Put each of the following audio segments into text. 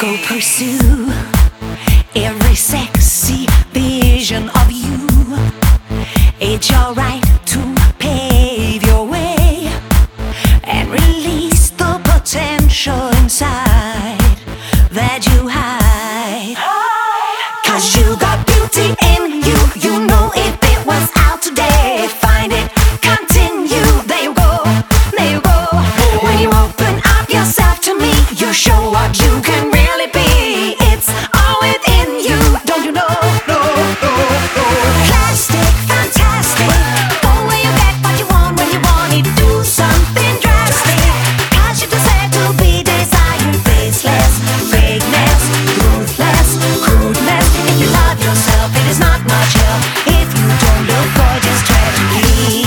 Go pursue every sexy vision of you. It's your right to pave your way and release the potential inside that you hide. 'Cause you got beauty in you. You know if it was out today, find it, continue. There you go, there you go. When you open up yourself to me, you show what you can really be. It's all within you, don't you know? No, no, no. Plastic, fantastic. Go where you get what you want when you want it. Do something drastic. 'Cause you deserve to be desired. Faceless, fakeness, ruthless, crudeness. If you love yourself, it is not much help if you don't look gorgeous tragically.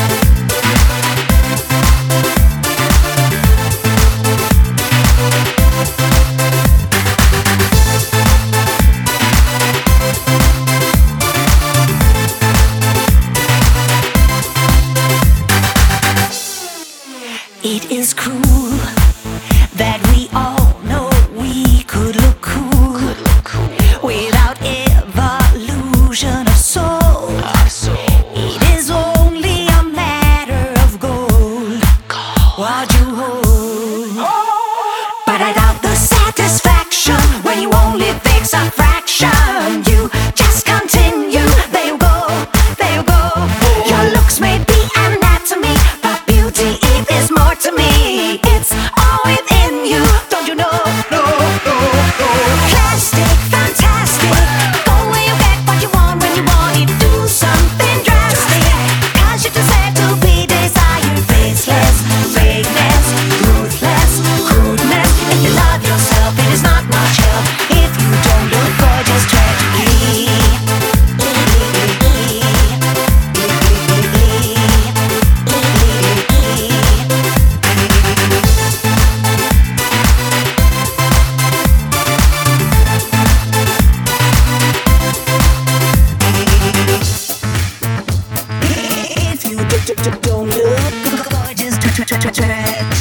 It is cruel that we all know we could look cool without evolution of soul. It is only a matter of gold, what you hold. But I doubt the satisfaction when you only fix a fraction. You just continue. There you go, there you go. Your looks may be anatomy, but beauty it is more to me. It's all within you, don't you know? No, no, no. Plastic, fantastic. Go where you get what you want when you want it. Do something drastic. 'Cause you deserve to be desired. Faceless, fakeness, ruthless, crudeness. If you love yourself, it is not much help if you don't look gorgeous tragically. If you don't look gorgeous,